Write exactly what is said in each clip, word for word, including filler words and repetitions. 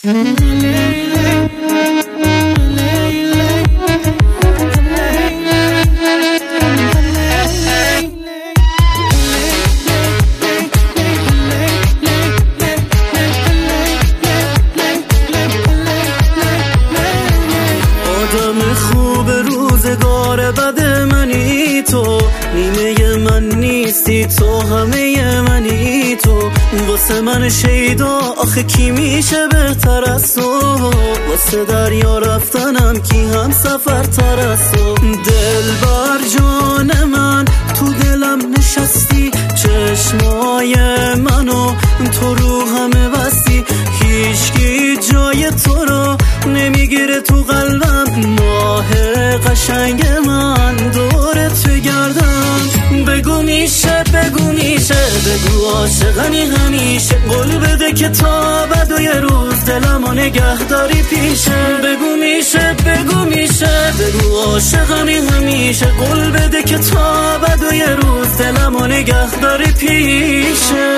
آدم خوب روزگار بد منی تو، نیمه من نیستی تو، همه منی تو. واسه من شیدا آخه کی میشه بهتر از تو؟ واسه دریا رفتنم کی هم سفر تر از تو؟ دل بر جان من تو دلم نشستی، چشمای منو تو رو همه بستی. هیچکی جای تو رو نمیگیره تو قلبم، ماه قشنگ من دورت بگردم. بگو میشه بگو میشه بگو عاشقمی همیشه، قول بده که تا بعد و یه روز دلمو نگه داری پیشه. بگو میشه بگو میشه بگو عاشقمی همیشه، قول بده که تا بعد و یه روز دلمو نگه داری پیشه.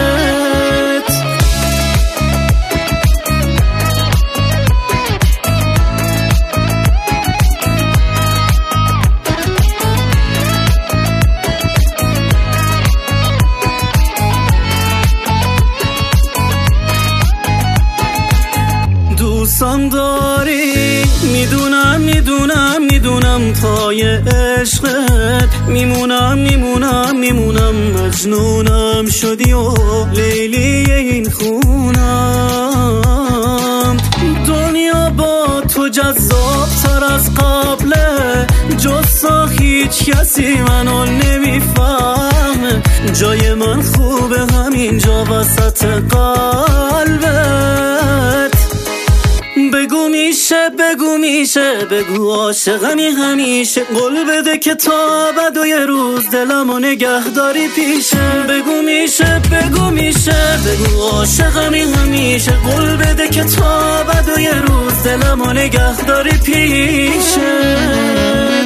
دوستم داری میدونم میدونم میدونم، پای عشقت میمونم میمونم میمونم. مجنونم شدی و لیلی این خونم، دنیا با تو جذاب تر از قبله، جزا هیچ کسی منو نمیفهمه. جای من خوبه همینجا وسط قلبت. بگو میشه بگو میشه بگو عاشقمی همیشه، قول بده که تا بعد و یه روز دلمو نگه داری پیشه. بگو میشه بگو میشه بگو عاشقمی همیشه، قول بده که تا بعد و یه روز دلمو نگه داری پیشه.